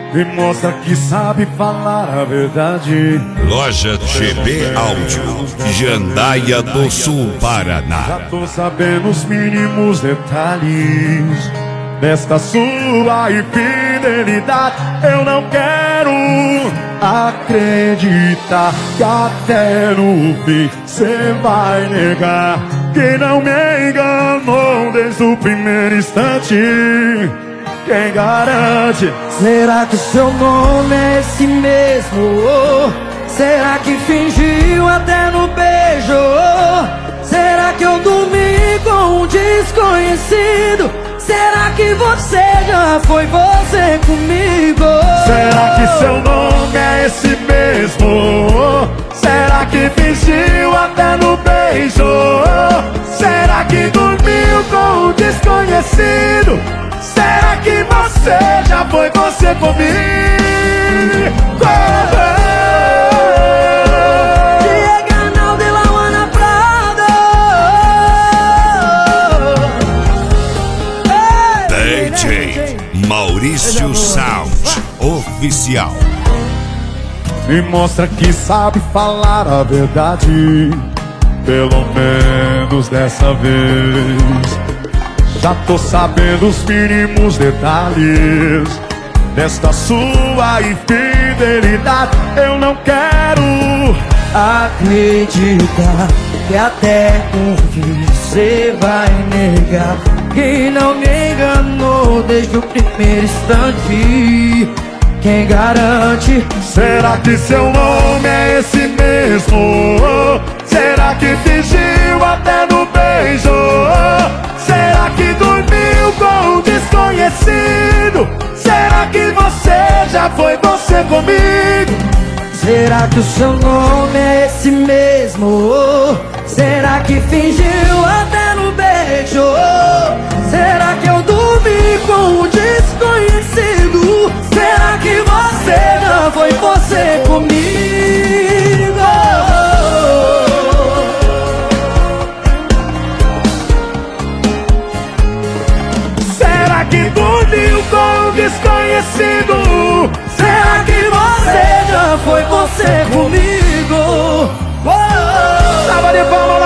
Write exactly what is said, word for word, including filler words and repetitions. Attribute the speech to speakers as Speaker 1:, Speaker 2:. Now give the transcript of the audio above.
Speaker 1: Me mostra que sabe falar a verdade.
Speaker 2: Loja G B Áudio, Jandaia do Sul, Paraná.
Speaker 1: Já tô sabendo os mínimos detalhes desta sua infidelidade. Eu não quero acreditar que até no fim cê vai negar que não me enganou desde o primeiro instante. Quem garante?
Speaker 3: Será que o seu nome é esse mesmo? Oh, será que fingiu até no beijo? Oh, será que eu dormi com um desconhecido? Será que você já foi você comigo?
Speaker 1: Será que seu nome é esse mesmo? Oh, será que fingiu até no beijo? Oh, será que dormiu com um desconhecido? Será que você já foi você comigo?
Speaker 3: Diego Arnaldo e Lauana Prado.
Speaker 2: D J Maurício Sound Oficial.
Speaker 1: Me mostra que sabe falar a verdade, pelo menos dessa vez. Já tô sabendo os mínimos detalhes desta sua infidelidade. Eu não quero
Speaker 3: acreditar que até um fim você vai negar que não me enganou desde o primeiro instante. Quem garante?
Speaker 1: Será que seu nome é esse mesmo? Será que fingiu até no beijo? Será que dormiu com um desconhecido? Será que você já foi você comigo?
Speaker 3: Será que o seu nome é esse mesmo? Será que fingiu até no beijo? Será que eu dormi com um desconhecido? Será que você já foi você comigo?
Speaker 1: Será que dormiu com um desconhecido?
Speaker 3: Será que você já foi você comigo?
Speaker 1: Salva de palmas.